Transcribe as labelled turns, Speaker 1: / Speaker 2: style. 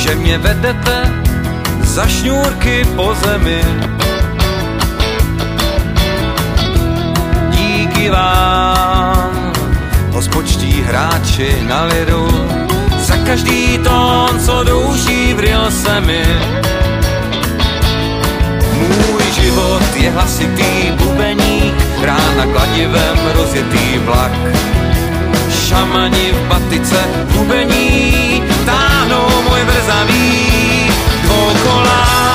Speaker 1: že mě vedete za šňůrky po zemi. Díky vám, hospočtí hráči na lidu, za každý tón, co douší vril se mi. Můj život je hlasitý bubeník, hrá na kladivem rozjetý vlak. Šamani v batice bubení táhnou můj vrzavý dvoukolák.